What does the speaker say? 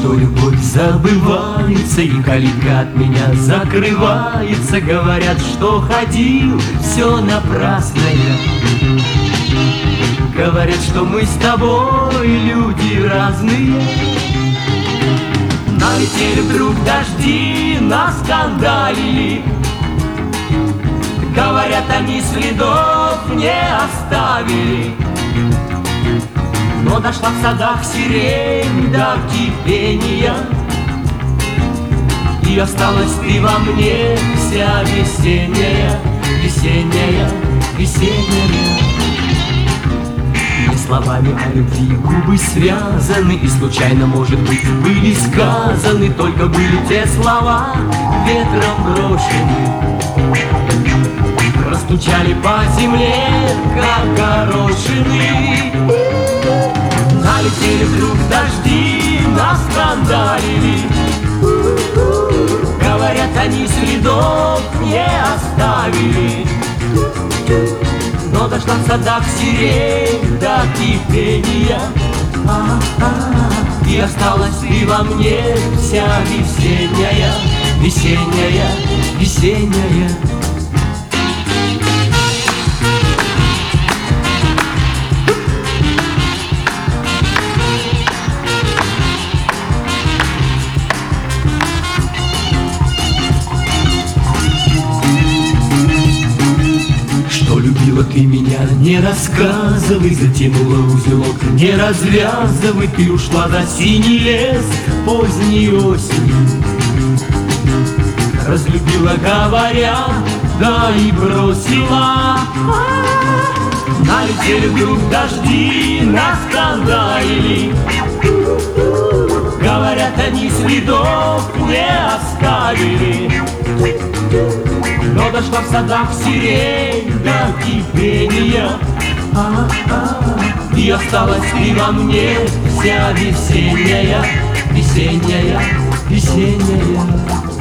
что любовь забывается, и калитка от меня закрывается. Говорят, что ходил, все напрасно я. Говорят, что мы с тобой люди разные. Налетели вдруг дожди, наскандалили. Говорят, они следов не оставили. Но дошла в садах сирень до кипения, и осталась ты во мне вся весенняя, весенняя, весенняя. Не словами о любви губы связаны, и случайно, может быть, были сказаны, только были те слова ветром брошены. Простучали по земле, как горошины. Налетели вдруг дожди, наскандалили. Говорят, они следов не оставили. Но дошла в садах сирень до кипения, и осталась ты во мне вся весенняя, весенняя, весенняя. Любила ты меня, не рассказывай, затянула узелок, не развязывай. Ты ушла за синий лес поздней осенью. Разлюбила, говоря, да и бросила. Налетели вдруг дожди, наскандалили. Говорят, они следов не оставили. Но дошла в садах сирень до кипения, и осталась ты во мне вся весенняя, весенняя, весенняя.